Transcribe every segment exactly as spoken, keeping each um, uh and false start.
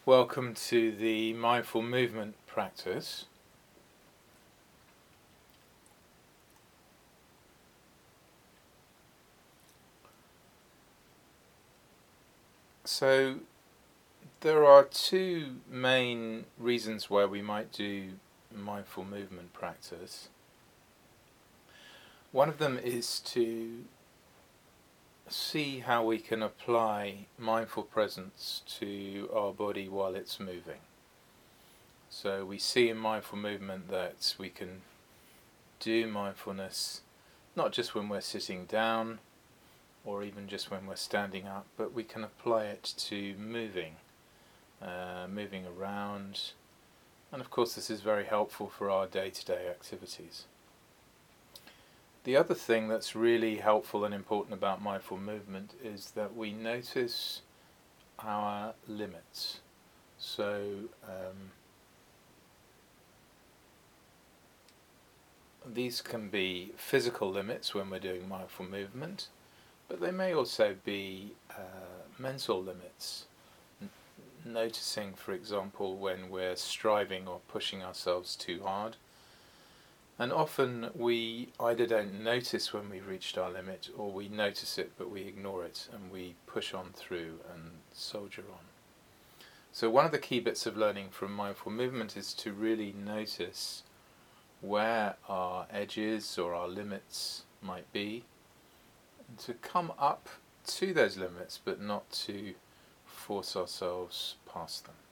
Welcome to the mindful movement practice. So there are two main reasons why we might do mindful movement practice. One of them is to see how we can apply mindful presence to our body while it's moving. So we see in mindful movement that we can do mindfulness not just when we're sitting down or even just when we're standing up, but we can apply it to moving, uh, moving around, and of course this is very helpful for our day-to-day activities. The other thing that's really helpful and important about mindful movement is that we notice our limits. So um, these can be physical limits when we're doing mindful movement, but they may also be uh, mental limits. N- noticing, for example, when we're striving or pushing ourselves too hard. And often we either don't notice when we've reached our limit, or we notice it but we ignore it and we push on through and soldier on. So one of the key bits of learning from mindful movement is to really notice where our edges or our limits might be, and to come up to those limits but not to force ourselves past them.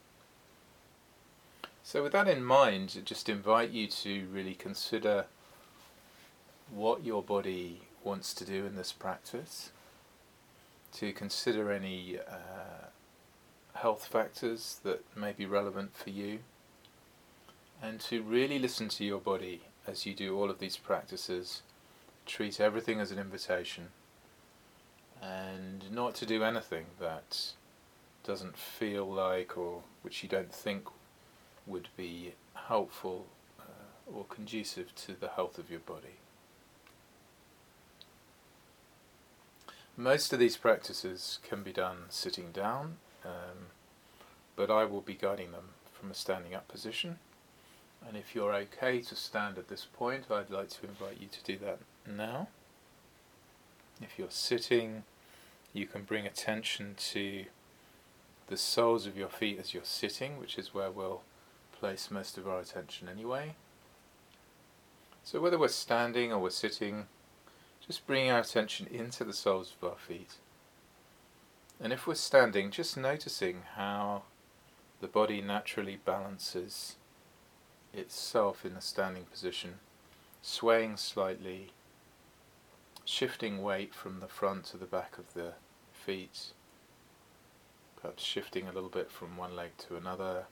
So with that in mind, I just invite you to really consider what your body wants to do in this practice, to consider any uh, health factors that may be relevant for you, and to really listen to your body as you do all of these practices. Treat everything as an invitation, and not to do anything that doesn't feel like, or which you don't think would be helpful uh, or conducive to the health of your body. Most of these practices can be done sitting down, um, but I will be guiding them from a standing up position. And if you're okay to stand at this point, I'd like to invite you to do that now. If you're sitting, you can bring attention to the soles of your feet as you're sitting, which is where we'll place most of our attention anyway. So whether we're standing or we're sitting, just bringing our attention into the soles of our feet. And if we're standing, just noticing how the body naturally balances itself in a standing position, swaying slightly, shifting weight from the front to the back of the feet, perhaps shifting a little bit from one leg to another.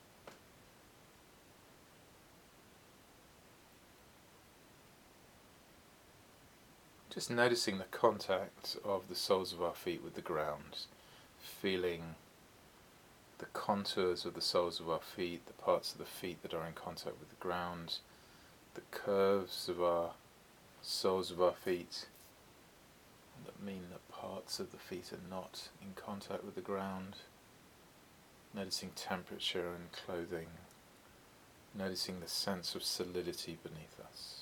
Just noticing the contact of the soles of our feet with the ground, feeling the contours of the soles of our feet, the parts of the feet that are in contact with the ground, the curves of our soles of our feet that mean that parts of the feet are not in contact with the ground. Noticing temperature and clothing, noticing the sense of solidity beneath us.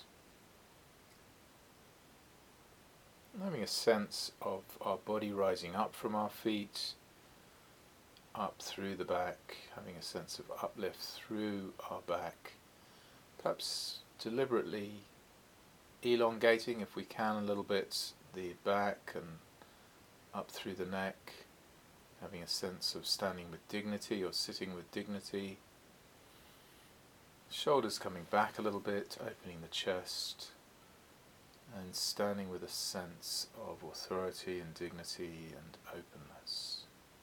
Having a sense of our body rising up from our feet, up through the back, having a sense of uplift through our back, perhaps deliberately elongating, if we can, a little bit the back and up through the neck, having a sense of standing with dignity or sitting with dignity. Shoulders coming back a little bit, opening the chest, and standing with a sense of authority and dignity and openness.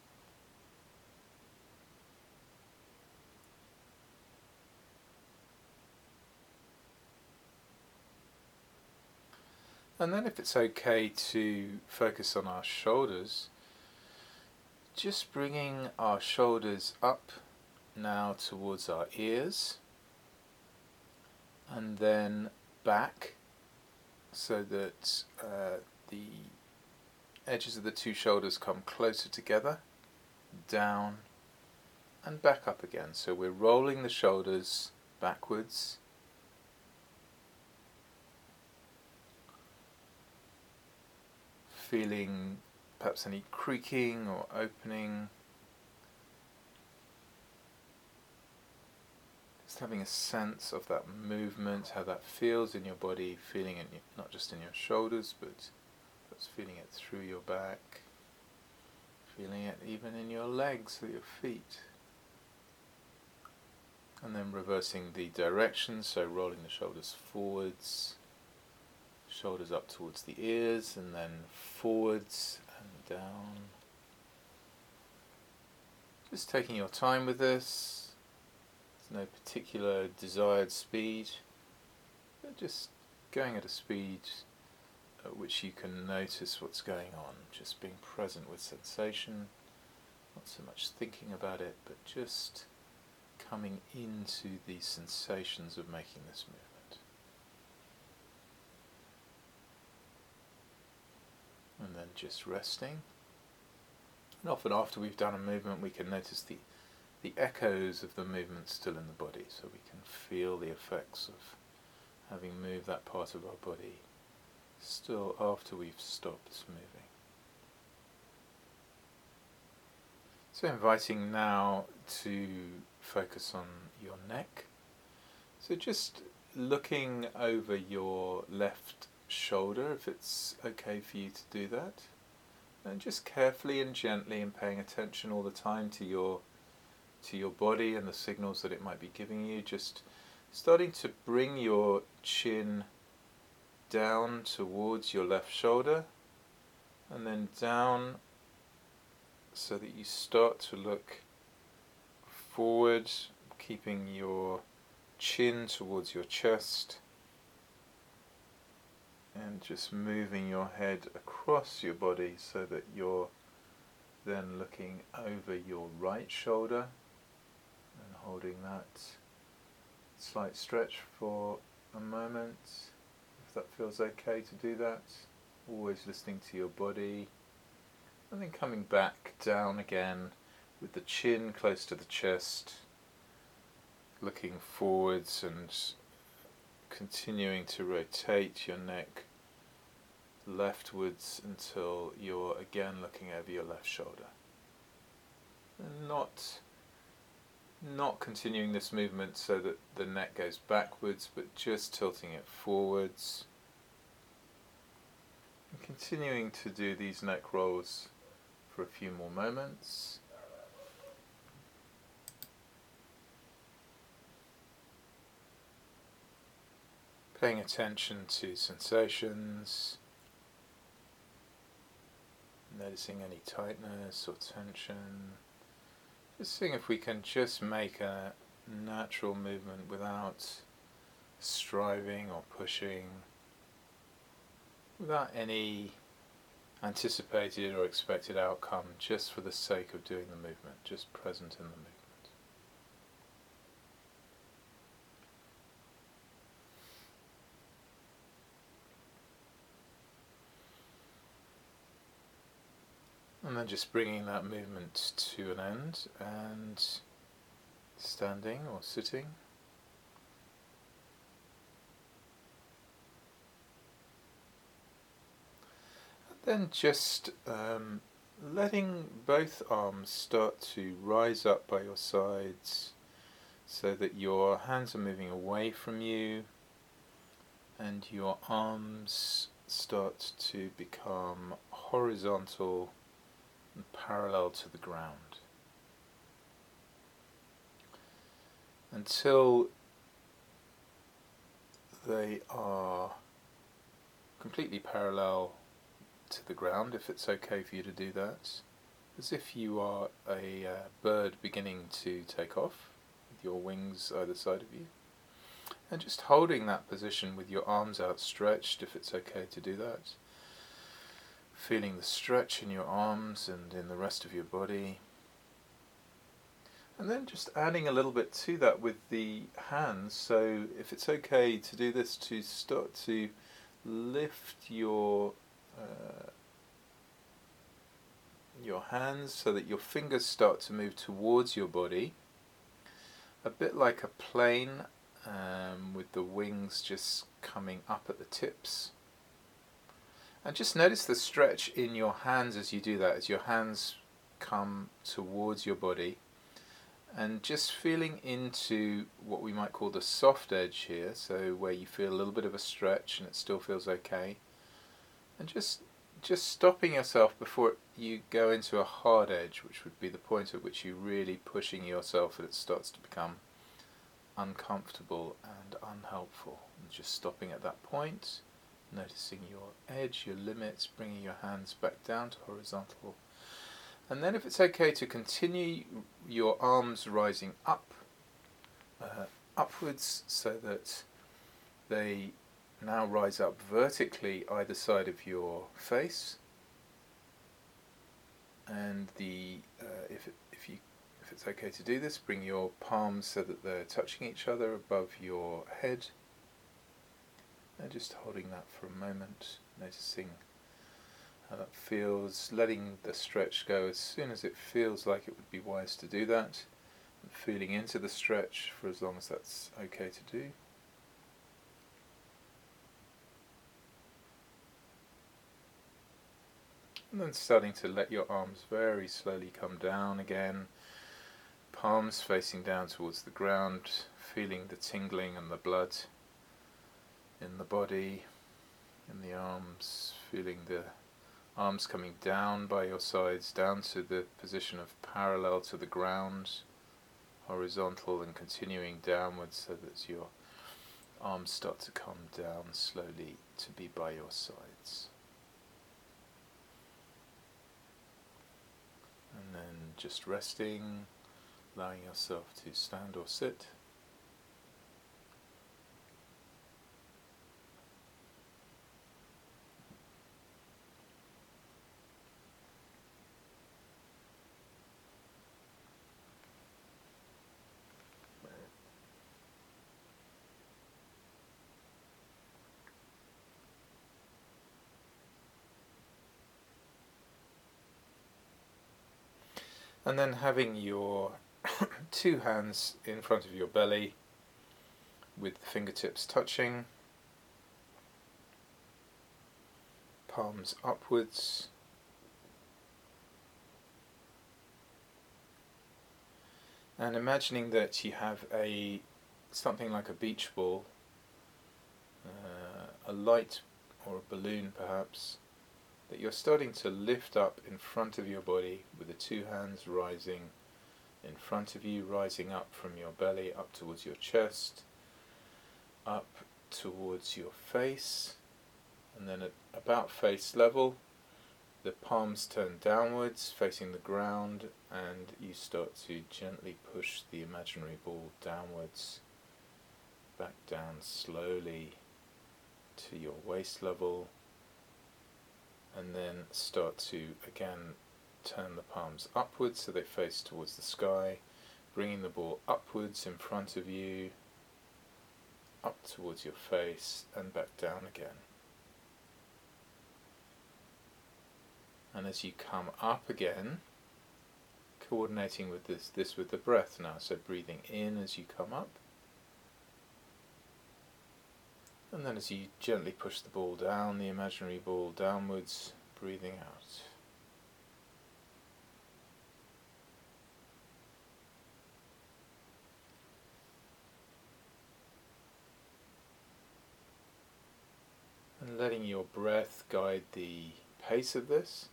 And then if it's okay to focus on our shoulders, just bringing our shoulders up now towards our ears, and then back, so that uh, the edges of the two shoulders come closer together, down and back up again. So we're rolling the shoulders backwards, feeling perhaps any creaking or opening, just having a sense of that movement, how that feels in your body, feeling it not just in your shoulders, but perhaps feeling it through your back, feeling it even in your legs or your feet. And then reversing the direction, so rolling the shoulders forwards, shoulders up towards the ears, and then forwards and down. Just taking your time with this. There's no particular desired speed, but just going at a speed at which you can notice what's going on, just being present with sensation, not so much thinking about it, but just coming into the sensations of making this movement. And then just resting. And often after we've done a movement, we can notice the, the echoes of the movement still in the body, so we can feel the effects of having moved that part of our body still after we've stopped moving. So inviting now to focus on your neck. So just looking over your left shoulder, if it's okay for you to do that. And just carefully and gently, and paying attention all the time to your to your body and the signals that it might be giving you, just starting to bring your chin down towards your left shoulder and then down, so that you start to look forward, keeping your chin towards your chest, and just moving your head across your body so that you're then looking over your right shoulder and holding that slight stretch for a moment, if that feels okay to do that. Always listening to your body, and then coming back down again with the chin close to the chest, looking forwards and continuing to rotate your neck leftwards until you're again looking over your left shoulder. And not, not continuing this movement so that the neck goes backwards, but just tilting it forwards. And continuing to do these neck rolls for a few more moments. Paying attention to sensations, noticing any tightness or tension. Just seeing if we can just make a natural movement without striving or pushing, without any anticipated or expected outcome, just for the sake of doing the movement, just present in the movement. And then just bringing that movement to an end and standing or sitting. And then just um, letting both arms start to rise up by your sides so that your hands are moving away from you and your arms start to become horizontal and parallel to the ground, until they are completely parallel to the ground, if it's okay for you to do that, as if you are a uh, bird beginning to take off with your wings either side of you, and just holding that position with your arms outstretched, if it's okay to do that. Feeling the stretch in your arms and in the rest of your body. And then just adding a little bit to that with the hands. So if it's okay to do this, to start to lift your uh, your hands so that your fingers start to move towards your body, a bit like a plane, um, with the wings just coming up at the tips. And just notice the stretch in your hands as you do that, as your hands come towards your body, and just feeling into what we might call the soft edge here, so where you feel a little bit of a stretch and it still feels okay, and just just stopping yourself before you go into a hard edge, which would be the point at which you're really pushing yourself and it starts to become uncomfortable and unhelpful. And just stopping at that point, noticing your edge, your limits, bringing your hands back down to horizontal. And then if it's okay to continue your arms rising up, uh, upwards, so that they now rise up vertically either side of your face. And the uh, if it, if you if it's okay to do this, bring your palms so that they're touching each other above your head. And just holding that for a moment, noticing how that feels, letting the stretch go as soon as it feels like it would be wise to do that, and feeling into the stretch for as long as that's okay to do. And then starting to let your arms very slowly come down again, palms facing down towards the ground, feeling the tingling and the blood in the body, in the arms, feeling the arms coming down by your sides, down to the position of parallel to the ground, horizontal, and continuing downwards so that your arms start to come down slowly to be by your sides. And then just resting, allowing yourself to stand or sit. And then having your two hands in front of your belly with the fingertips touching, palms upwards, and imagining that you have a something like a beach ball, uh, a light or a balloon perhaps, that you're starting to lift up in front of your body with the two hands rising in front of you, rising up from your belly up towards your chest, up towards your face, and then at about face level the palms turn downwards facing the ground, and you start to gently push the imaginary ball downwards, back down slowly to your waist level, and then start to again turn the palms upwards so they face towards the sky, bringing the ball upwards in front of you, up towards your face, and back down again. And as you come up again, coordinating with this, this with the breath now, so breathing in as you come up, and then as you gently push the ball down, the imaginary ball downwards, breathing out. And letting your breath guide the pace of this.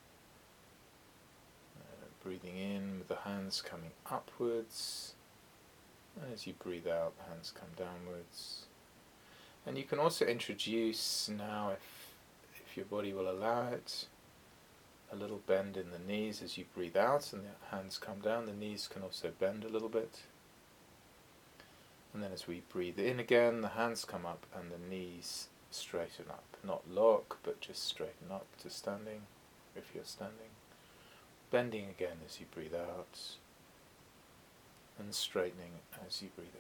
Uh, breathing in with the hands coming upwards, and as you breathe out, the hands come downwards. And you can also introduce now, if, if your body will allow it, a little bend in the knees as you breathe out and the hands come down. The knees can also bend a little bit. And then as we breathe in again, the hands come up and the knees straighten up. Not lock, but just straighten up to standing, if you're standing. Bending again as you breathe out, and straightening as you breathe in.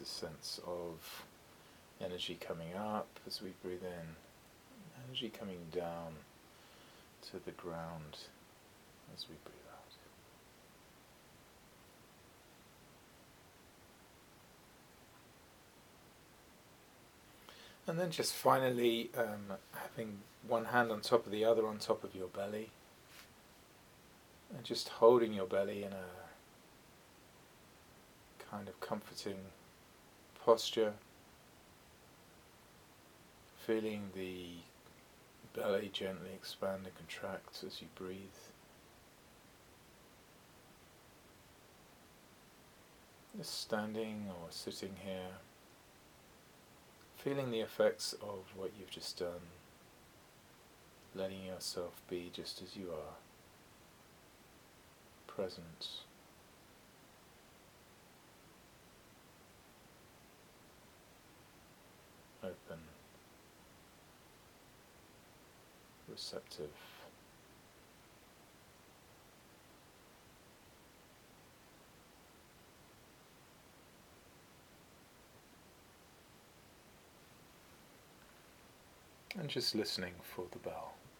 a sense of energy coming up as we breathe in, energy coming down to the ground as we breathe out. And then just finally um, having one hand on top of the other on top of your belly, and just holding your belly in a kind of comforting posture, feeling the belly gently expand and contract as you breathe. Just standing or sitting here, feeling the effects of what you've just done, letting yourself be just as you are, present, open, receptive. And just listening for the bell.